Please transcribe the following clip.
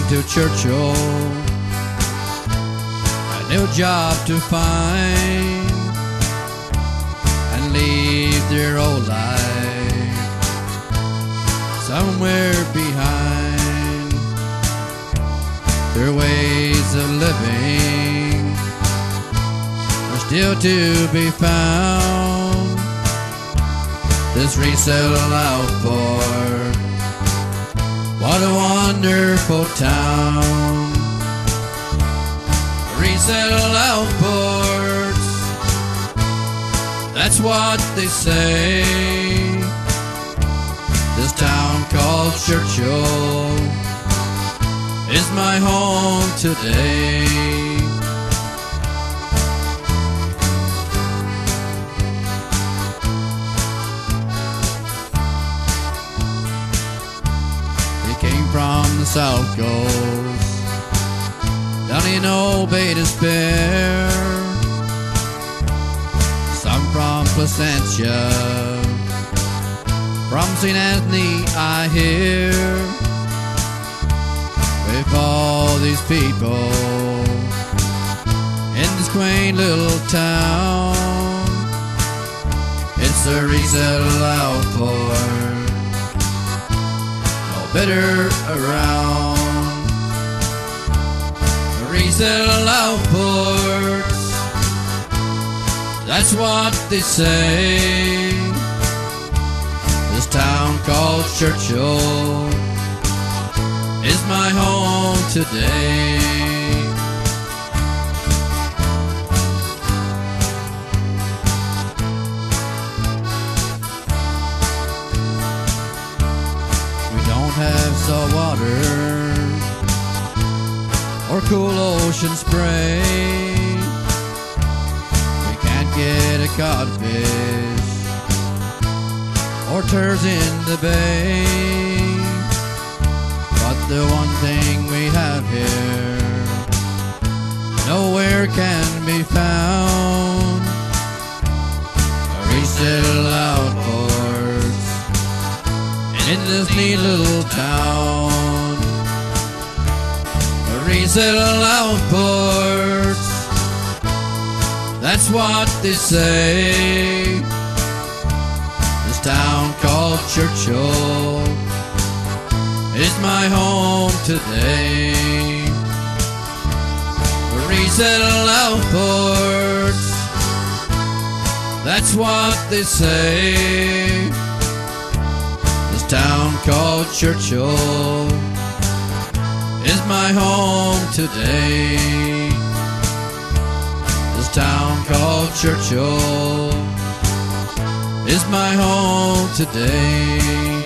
to Churchill, a new job to find, and leave their old life somewhere behind. Their ways of living are still to be found. This resettle Outport, what a wonderful town. Resettle Outports, that's what they say. This town called Churchill is my home today. Came from the South Coast, down in Old Bay Despair. Some from Placentia, from St. Anthony I hear. With all these people in this quaint little town, it's a resettle Outport, better around. Resettle Outports, that's what they say. This town called Churchill is my home today. Have salt water or cool ocean spray. We can't get a codfish or turds in the bay. But the one thing we have here nowhere can be found. A resettle Outport in this neat little town. A resettle Outports, that's what they say. This town called Churchill is my home today. A resettle Outports, that's what they say. This town called Churchill is my home today. This town called Churchill is my home today.